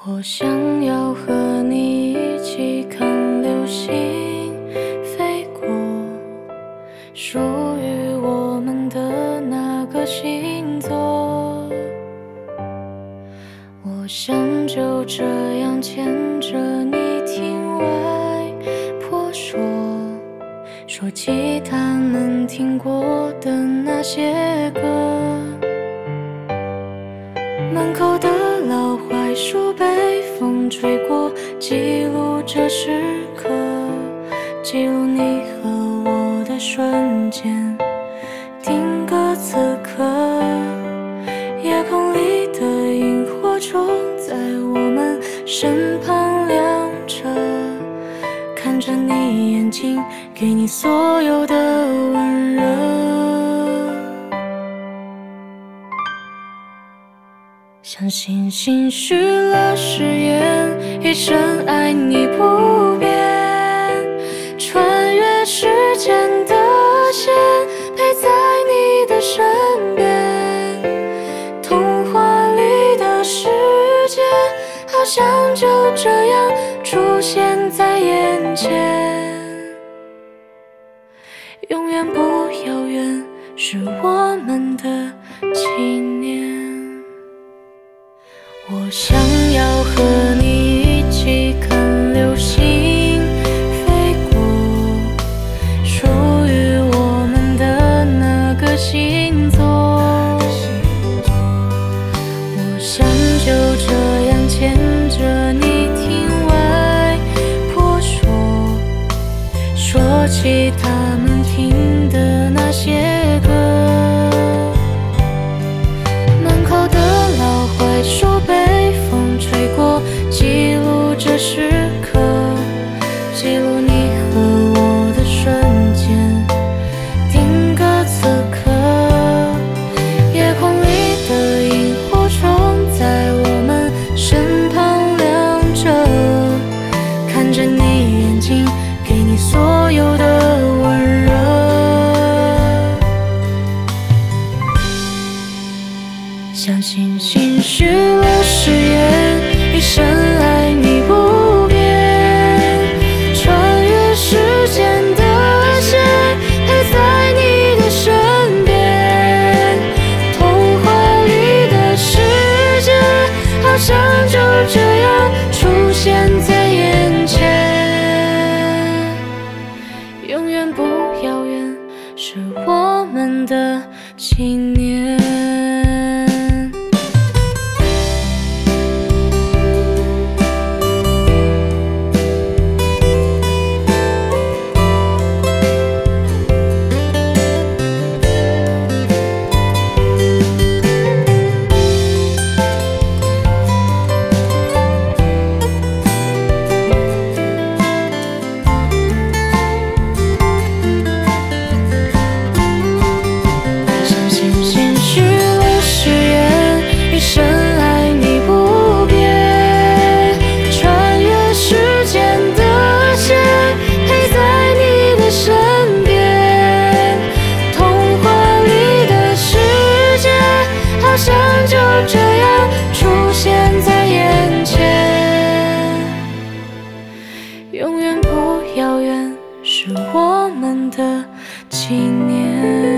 我想要和你一起看流星飞过，属于我们的那个星座。我想就这样牵着你听外婆说，说起他们听过的那些歌。门口的老槐树被风吹过，记录这时刻，记录你和我的瞬间，定格此刻。夜空里的萤火虫在我们身旁亮着，看着你眼睛，给你所有的温热。像星星许了誓言，一生爱你不变，穿越时间的线，陪在你的身边。童话里的世界，好像就这样出现在眼前。永远不遥远，是我们的纪念。我想要和你一起看流星飞过，属于我们的那个星座。我想就这样牵着你听外婆说，说起他们听的那些歌。门口的老槐树被风吹过，记录这时刻，记录你和我的瞬间，定格此刻。夜空里的萤火虫在我们身旁亮着，看着你眼睛，给你所有的温热。像星星许了誓言，一生爱你不变，穿越时间的线，陪在你的身边。童话里的世界，好像就这样出现在眼前。永远不遥远，是我们的纪念。好像就这样出现在眼前，永远不遥远，是我们的纪念。